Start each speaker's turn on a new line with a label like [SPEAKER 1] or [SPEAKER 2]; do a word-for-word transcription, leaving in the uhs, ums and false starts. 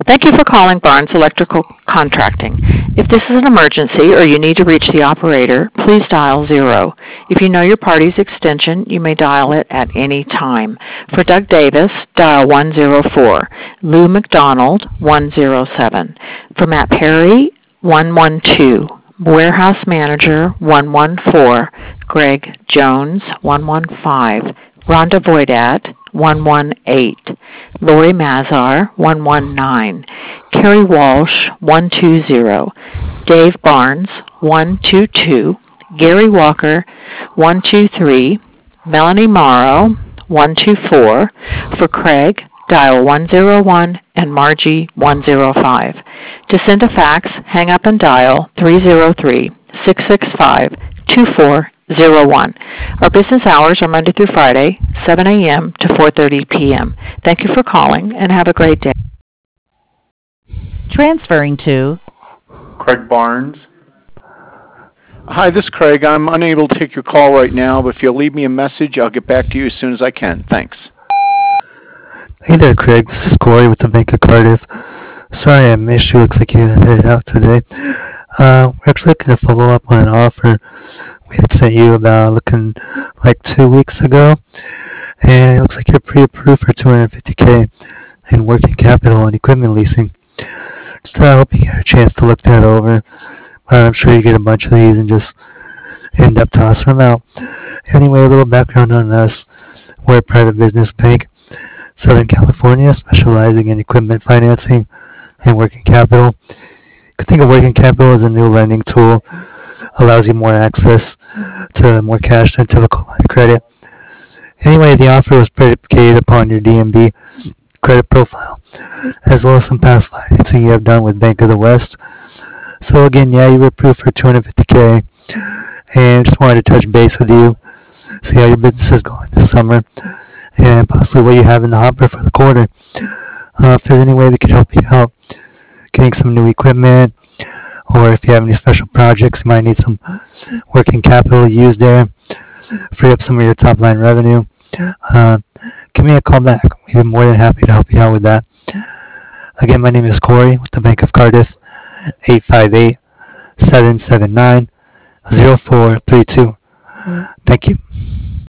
[SPEAKER 1] Thank you for calling Barnes Electrical Contracting. If this is an emergency or you need to reach the operator, please dial zero. If you know your party's extension, you may dial it at any time. For Doug Davis, dial one zero four. Lou McDonald, one zero seven. For Matt Perry, one one two. Warehouse Manager, one one four. Greg Jones, one one five. Rhonda Voidat, one one eight. Lori Mazar, one one nine. Kerry Walsh, one two zero. Dave Barnes, one two two. Gary Walker, one two three. Melanie Morrow, one two four. For Craig, dial one zero one and Margie, one zero five. To send a fax, hang up and dial three zero three, six six five, two four zero one. Our business hours are Monday through Friday, seven a.m. to four thirty p.m. Thank you for calling and have a great day.
[SPEAKER 2] Transferring to
[SPEAKER 3] Craig Barnes.
[SPEAKER 4] Hi, this is Craig. I'm unable to take your call right now, but if you'll leave me a message, I'll get back to you as soon as I can. Thanks.
[SPEAKER 5] Hey there, Craig. This is Corey with the Bank of Cardiff. Sorry I missed you. Looks like you headed out today. Uh, we're actually looking to follow up on an offer we had sent you about looking like two weeks ago. And it looks like you're pre-approved for two hundred fifty thousand dollars in working capital and equipment leasing. Just uh, hope you get a chance to look that over. Uh, I'm sure you get a bunch of these and just end up tossing them out. Anyway, a little background on us. We're a private business bank, Southern California, specializing in equipment financing and working capital. You can think of working capital as a new lending tool. Allows you more access to more cash than typical line of credit. Anyway, the offer was predicated upon your D M B credit profile, as well as some past financing you have done with Bank of the West. So again, yeah, you were approved for two hundred fifty thousand dollars, and just wanted to touch base with you, see how your business is going this summer, and possibly what you have in the hopper for the quarter. Uh, if there's any way we could help you out getting some new equipment, or if you have any special projects you might need some working capital used there, free up some of your top line revenue, uh, give me a call back. We'd be more than happy to help you out with that. Again, my name is Corey with the Bank of Cardiff, eight five eight, seven seven nine, zero four three two. Thank you.